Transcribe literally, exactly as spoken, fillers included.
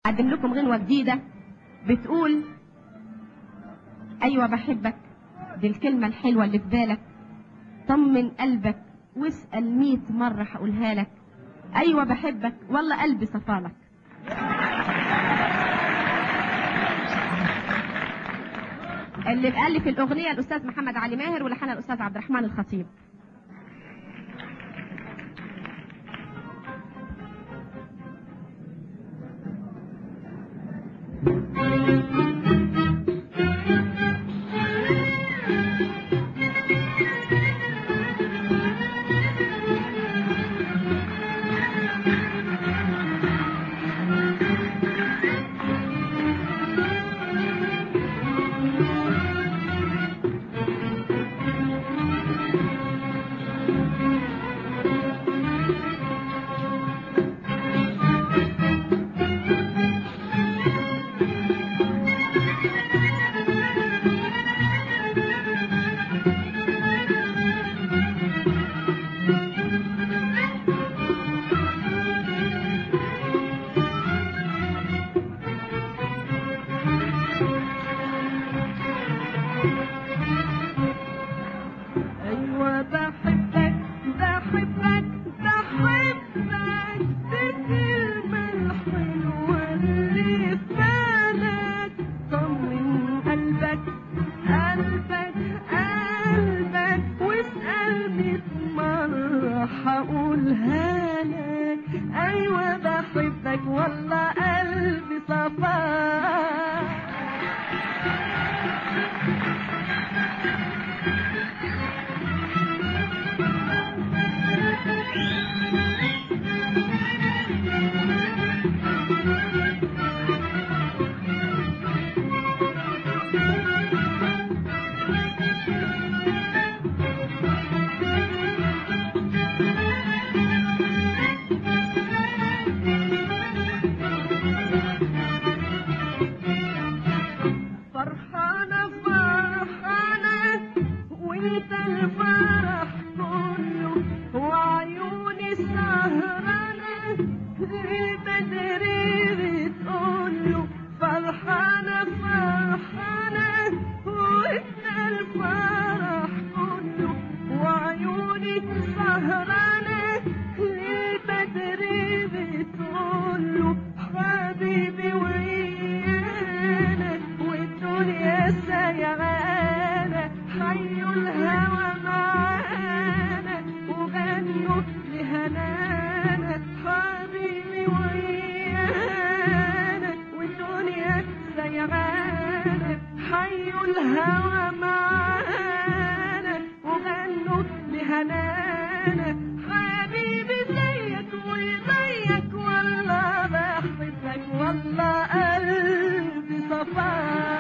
أقدم لكم غنوة جديدة بتقول أيوة بحبك، دي الكلمة الحلوة اللي في بالك، طمن قلبك واسأل مية مرة هقولها لك، أيوة بحبك والله قلبي صفالك. اللي بألف الأغنية الأستاذ محمد علي ماهر ولحنها الأستاذ عبد الرحمن الخطيب. هقولها لك ايوه بحبك والله قلبي صفاك. انت الفرح كله وعيوني سهرانة البدري بتقوله فرحانة فرحانة وانت الفرح كله وعيوني سهرانة البدري بتقوله حبيبي ويانا والدنيا سيعانة حيوا الهوى معانا وغنوا لهنانا حبيبي ويانا والدنيا سيعانة حيوا الهوى معانا وغنوا لهنانا حبيبي زيك وزيك والله بحبك والله قلبي صفاك.